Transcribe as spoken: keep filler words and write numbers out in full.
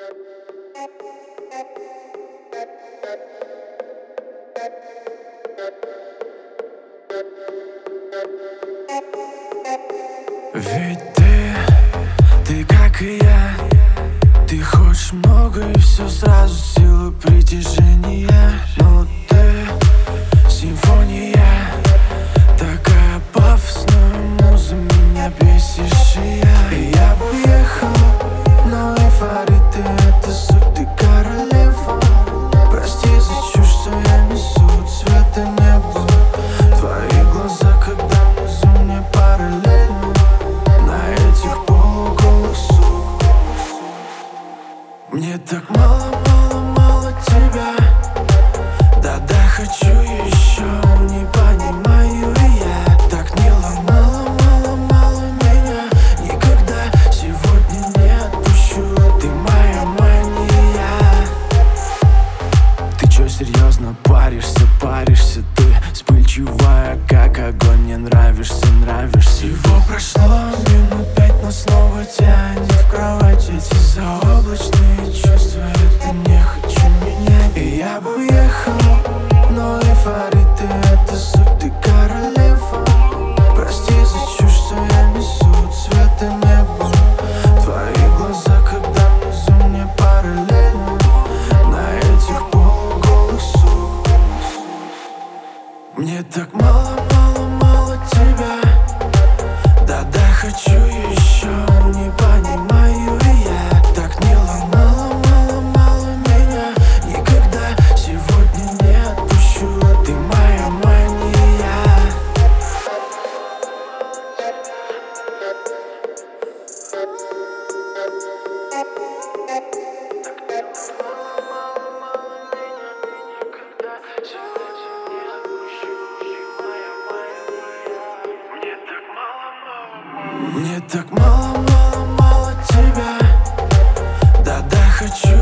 Ведь ты, ты как и я. Ты хочешь много и все сразу, сила притяжения. Но ты симфония, такая пафосная муза, меня бесишь и я. И я бы уехал, но эйфория, ты это суть, ты королева. Прости за чушь, что я несу, цвета неба. Твои глаза, когда внизу мне параллельно. На этих полуголых сук. Мне так мало, мало, мало тебя. Да-да, хочу еще, не понимаю я. Так мило, мало, мало, мало меня. Никогда сегодня не отпущу, ты моя мания. Ты чё, серьезно паришься, паришься? Ты вспыльчивая, как огонь, мне нравишься, нравишься. Всего прошло минут пять, но снова тянет в кровать. Эти заоблачные чувства, это не хочу менять. И я бы уехал, но эйфория, ты это суть, ты королева. Прости за чушь, что я несу, цвета неба. Твои глаза, когда внизу мне параллельно. На этих полуголых сук. Мне так мало, мало, мало тебя. Да-да, хочу еще, не понимаю я. Так мило, мало, мало, мало меня. Никогда сегодня не отпущу, ты моя мания. Мне так мало, мало, мало тебя. Да-да, хочу